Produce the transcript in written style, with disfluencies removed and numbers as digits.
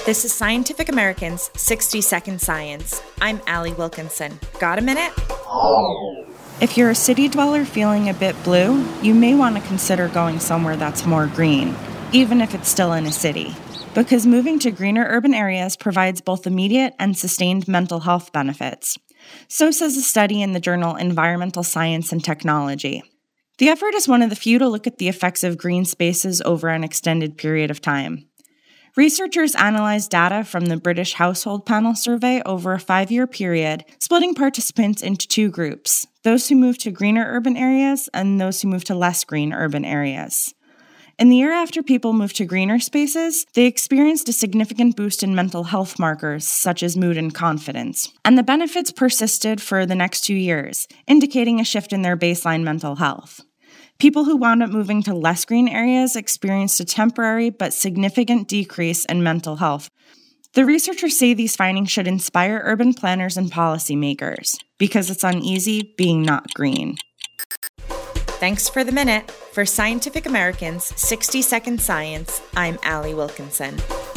This is Scientific American's 60-Second Science. I'm Allie Wilkinson. Got a minute? If you're a city dweller feeling a bit blue, you may want to consider going somewhere that's more green, even if it's still in a city. Because moving to greener urban areas provides both immediate and sustained mental health benefits. So says a study in the journal Environmental Science and Technology. The effort is one of the few to look at the effects of green spaces over an extended period of time. Researchers analyzed data from the British Household Panel Survey over a 5-year period, splitting participants into 2 groups, those who moved to greener urban areas and those who moved to less green urban areas. In the year after people moved to greener spaces, they experienced a significant boost in mental health markers such as mood and confidence, and the benefits persisted for the next 2 years, indicating a shift in their baseline mental health. People who wound up moving to less green areas experienced a temporary but significant decrease in mental health. The researchers say these findings should inspire urban planners and policymakers, because it's uneasy being not green. Thanks for the minute. For Scientific American's 60-Second Science, I'm Allie Wilkinson.